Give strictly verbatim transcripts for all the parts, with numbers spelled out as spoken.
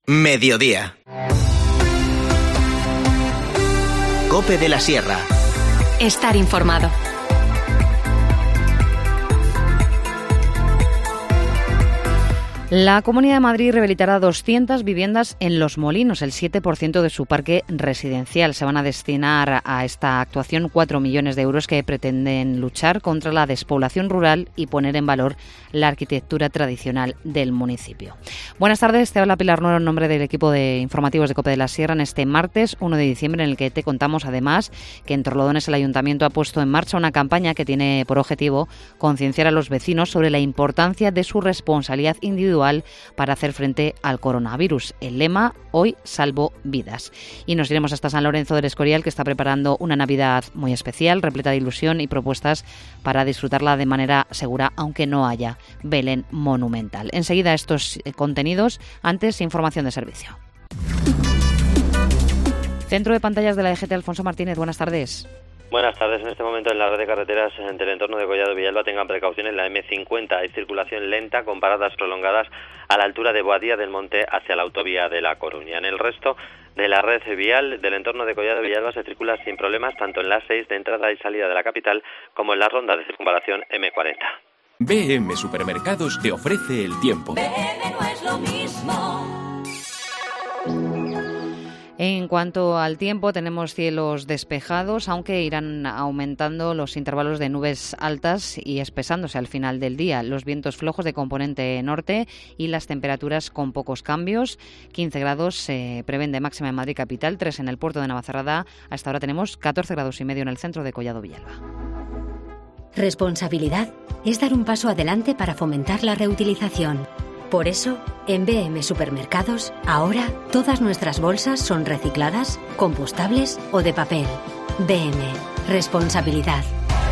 Mediodía. COPE de la Sierra. Estar informado. La Comunidad de Madrid rehabilitará doscientas viviendas en Los Molinos, el siete por ciento de su parque residencial. Se van a destinar a esta actuación cuatro millones de euros que pretenden luchar contra la despoblación rural y poner en valor la arquitectura tradicional del municipio. Buenas tardes, te habla Pilar Nuero en nombre del equipo de informativos de COPE de la Sierra en este martes uno de diciembre, en el que te contamos además que en Torrelodones el Ayuntamiento ha puesto en marcha una campaña que tiene por objetivo concienciar a los vecinos sobre la importancia de su responsabilidad individual para hacer frente al coronavirus. El lema: hoy salvo vidas. Y nos iremos hasta San Lorenzo del Escorial, que está preparando una Navidad muy especial, repleta de ilusión y propuestas para disfrutarla de manera segura, aunque no haya Belén monumental. Enseguida estos contenidos, antes información de servicio. Centro de pantallas de la E G T, Alfonso Martínez, buenas tardes. Buenas tardes. En este momento en la red de carreteras del entorno de Collado Villalba tengan precaución en la eme cincuenta. Hay circulación lenta con paradas prolongadas a la altura de Boadía del Monte hacia la autovía de La Coruña. En el resto de la red vial del entorno de Collado Villalba se circula sin problemas tanto en la A seis de entrada y salida de la capital como en la ronda de circunvalación eme cuarenta. B M Supermercados te ofrece el tiempo. B M no es lo mismo. En cuanto al tiempo, tenemos cielos despejados, aunque irán aumentando los intervalos de nubes altas y espesándose al final del día. Los vientos flojos de componente norte y las temperaturas con pocos cambios. quince grados se prevén de máxima en Madrid capital, tres en el puerto de Navacerrada. Hasta ahora tenemos catorce grados y medio en el centro de Collado Villalba. Responsabilidad es dar un paso adelante para fomentar la reutilización. Por eso, en B M Supermercados, ahora todas nuestras bolsas son recicladas, compostables o de papel. B M. Responsabilidad.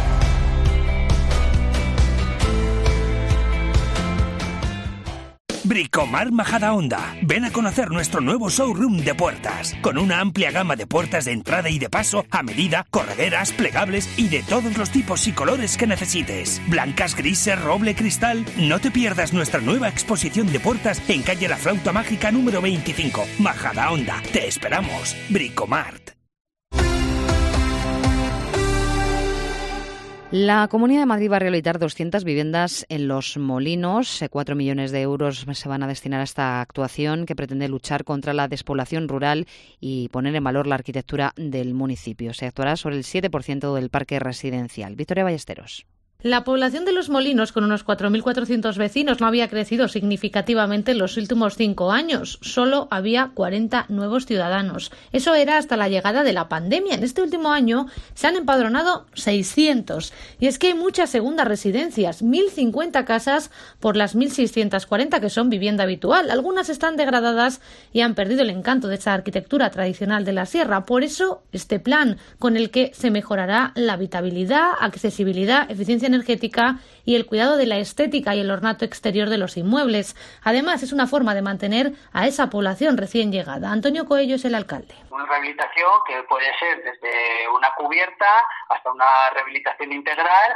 Bricomart Majadahonda. Ven a conocer nuestro nuevo showroom de puertas, con una amplia gama de puertas de entrada y de paso, a medida, correderas, plegables y de todos los tipos y colores que necesites. Blancas, grises, roble, cristal. No te pierdas nuestra nueva exposición de puertas en calle La Flauta Mágica número veinticinco. Majadahonda. Te esperamos. Bricomart. La Comunidad de Madrid va a rehabilitar doscientas viviendas en Los Molinos. Cuatro millones de euros se van a destinar a esta actuación que pretende luchar contra la despoblación rural y poner en valor la arquitectura del municipio. Se actuará sobre el siete por ciento del parque residencial. Victoria Ballesteros. La población de Los Molinos, con unos cuatro mil cuatrocientos vecinos, no había crecido significativamente en los últimos cinco años. Solo había cuarenta nuevos ciudadanos. Eso era hasta la llegada de la pandemia. En este último año se han empadronado seiscientos. Y es que hay muchas segundas residencias, mil cincuenta casas por las mil seiscientos cuarenta que son vivienda habitual. Algunas están degradadas y han perdido el encanto de esa arquitectura tradicional de la sierra. Por eso, este plan, con el que se mejorará la habitabilidad, accesibilidad, eficiencia energética y el cuidado de la estética y el ornato exterior de los inmuebles. Además, es una forma de mantener a esa población recién llegada. Antonio Coello es el alcalde. Una rehabilitación que puede ser desde una cubierta hasta una rehabilitación integral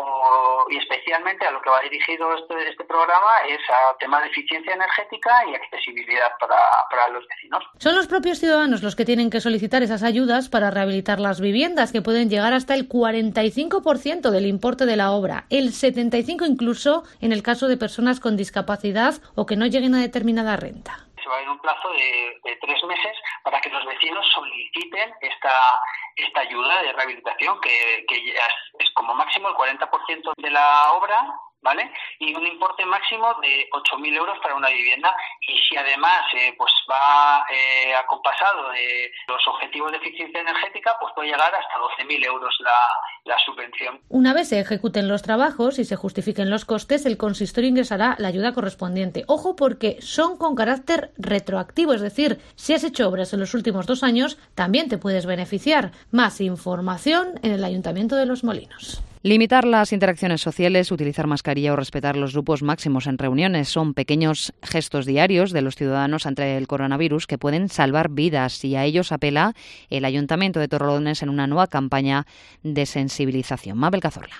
o, y especialmente a lo que va dirigido este, este programa es a temas de eficiencia energética y accesibilidad para, para los vecinos. Son los propios ciudadanos los que tienen que solicitar esas ayudas para rehabilitar las viviendas, que pueden llegar hasta el cuarenta y cinco por ciento del importe de la obra, el setenta y cinco por ciento incluso en el caso de personas con discapacidad o que no lleguen a determinada renta. Se va a ir un plazo de, de tres meses para que los vecinos soliciten esta, esta ayuda de rehabilitación, que, que ya es, es como máximo el cuarenta por ciento de la obra, ¿vale? Y un importe máximo de ocho mil euros para una vivienda. Y si además eh, pues va eh, acompasado de los objetivos de eficiencia energética, pues puede llegar hasta doce mil euros la, la subvención. Una vez se ejecuten los trabajos y se justifiquen los costes, el consistorio ingresará la ayuda correspondiente. Ojo, porque son con carácter retroactivo, es decir, si has hecho obras en los últimos dos años, también te puedes beneficiar. Más información en el Ayuntamiento de Los Molinos. Limitar las interacciones sociales, utilizar mascarilla o respetar los grupos máximos en reuniones son pequeños gestos diarios de los ciudadanos ante el coronavirus que pueden salvar vidas, y a ellos apela el Ayuntamiento de Torrelodones en una nueva campaña de sensibilización. Mabel Cazorla.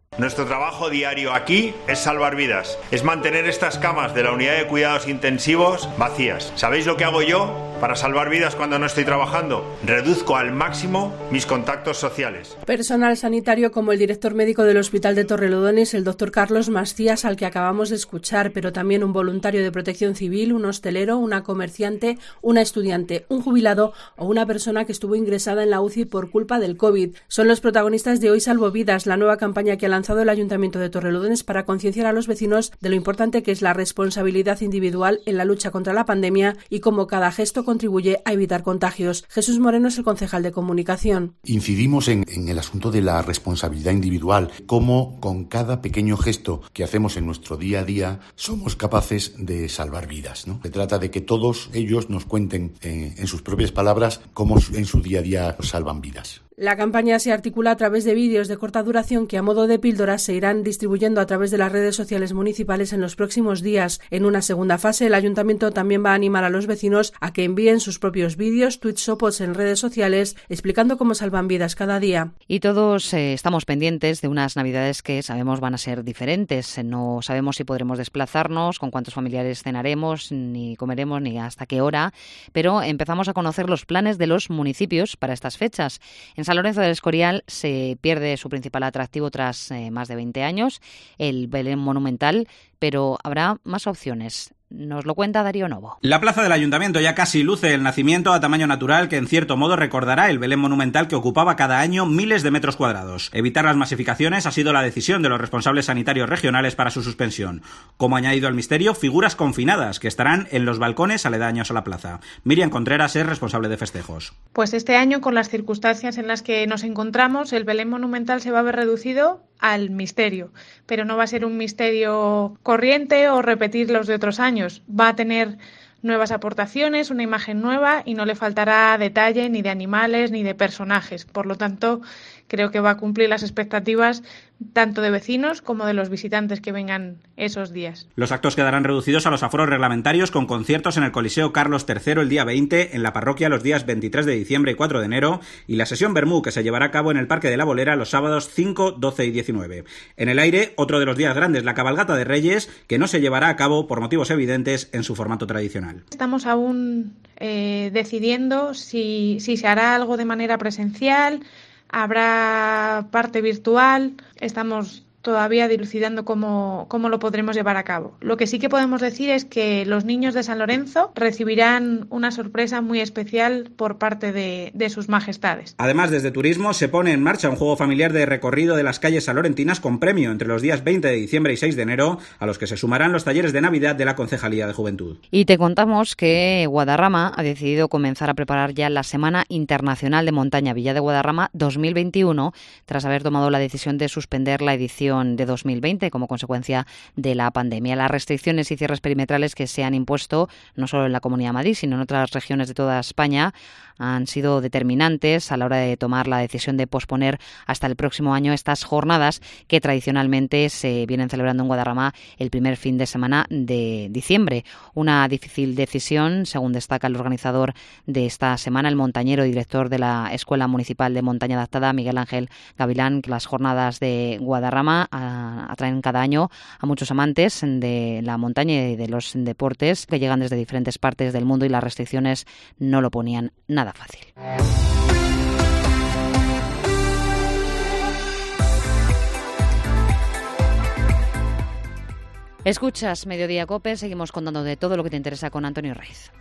Nuestro trabajo diario aquí es salvar vidas, es mantener estas camas de la unidad de cuidados intensivos vacías. ¿Sabéis lo que hago yo para salvar vidas cuando no estoy trabajando? Reduzco al máximo mis contactos sociales. Personal sanitario como el director médico del Hospital de Torrelodones, el doctor Carlos Mastías, al que acabamos de escuchar, pero también un voluntario de protección civil, un hostelero, una comerciante, una estudiante, un jubilado o una persona que estuvo ingresada en la U C I por culpa del COVID. Son los protagonistas de Hoy Salvo Vidas, la nueva campaña que ha lanzado el Ayuntamiento de Torrelodones para concienciar a los vecinos de lo importante que es la responsabilidad individual en la lucha contra la pandemia y cómo cada gesto contribuye a evitar contagios. Jesús Moreno es el concejal de comunicación. Incidimos en, en el asunto de la responsabilidad individual, cómo con cada pequeño gesto que hacemos en nuestro día a día somos capaces de salvar vidas, ¿no? Se trata de que todos ellos nos cuenten eh, en sus propias palabras cómo en su día a día salvan vidas. La campaña se articula a través de vídeos de corta duración que a modo de píldoras se irán distribuyendo a través de las redes sociales municipales en los próximos días. En una segunda fase, el Ayuntamiento también va a animar a los vecinos a que envíen sus propios vídeos, tweets o posts en redes sociales explicando cómo salvan vidas cada día. Y todos eh, estamos pendientes de unas Navidades que sabemos van a ser diferentes. No sabemos si podremos desplazarnos, con cuántos familiares cenaremos, ni comeremos, ni hasta qué hora, pero empezamos a conocer los planes de los municipios para estas fechas. En San Lorenzo del Escorial se pierde su principal atractivo tras eh, más de veinte años, el Belén Monumental, pero habrá más opciones. Nos lo cuenta Darío Novo. La plaza del Ayuntamiento ya casi luce el nacimiento a tamaño natural que en cierto modo recordará el Belén Monumental que ocupaba cada año miles de metros cuadrados. Evitar las masificaciones ha sido la decisión de los responsables sanitarios regionales para su suspensión. Como añadido al misterio, figuras confinadas que estarán en los balcones aledaños a la plaza. Miriam Contreras es responsable de festejos. Pues este año, con las circunstancias en las que nos encontramos, el Belén Monumental se va a ver reducido al misterio, pero no va a ser un misterio corriente o repetir los de otros años. Va a tener nuevas aportaciones, una imagen nueva y no le faltará detalle ni de animales ni de personajes. Por lo tanto, creo que va a cumplir las expectativas tanto de vecinos como de los visitantes que vengan esos días. Los actos quedarán reducidos a los aforos reglamentarios con conciertos en el Coliseo Carlos tercero el día veinte, en la parroquia los días veintitrés de diciembre y cuatro de enero y la sesión Bermú que se llevará a cabo en el Parque de la Bolera los sábados cinco, doce y diecinueve. En el aire, otro de los días grandes, la cabalgata de Reyes, que no se llevará a cabo por motivos evidentes en su formato tradicional. Estamos aún eh, decidiendo si, si se hará algo de manera presencial. Habrá parte virtual, estamos todavía dilucidando cómo, cómo lo podremos llevar a cabo. Lo que sí que podemos decir es que los niños de San Lorenzo recibirán una sorpresa muy especial por parte de, de sus majestades. Además, desde Turismo se pone en marcha un juego familiar de recorrido de las calles salorentinas con premio entre los días veinte de diciembre y seis de enero, a los que se sumarán los talleres de Navidad de la Concejalía de Juventud. Y te contamos que Guadarrama ha decidido comenzar a preparar ya la Semana Internacional de Montaña Villa de Guadarrama dos mil veintiuno, tras haber tomado la decisión de suspender la edición de dos mil veinte como consecuencia de la pandemia. Las restricciones y cierres perimetrales que se han impuesto no solo en la Comunidad de Madrid, sino en otras regiones de toda España han sido determinantes a la hora de tomar la decisión de posponer hasta el próximo año estas jornadas que tradicionalmente se vienen celebrando en Guadarrama el primer fin de semana de diciembre. Una difícil decisión, según destaca el organizador de esta semana, el montañero y director de la Escuela Municipal de Montaña Adaptada, Miguel Ángel Gavilán, que las jornadas de Guadarrama atraen cada año a muchos amantes de la montaña y de los deportes que llegan desde diferentes partes del mundo y las restricciones no lo ponían nada fácil. Escuchas Mediodía COPE, seguimos contando de todo lo que te interesa con Antonio Raiz.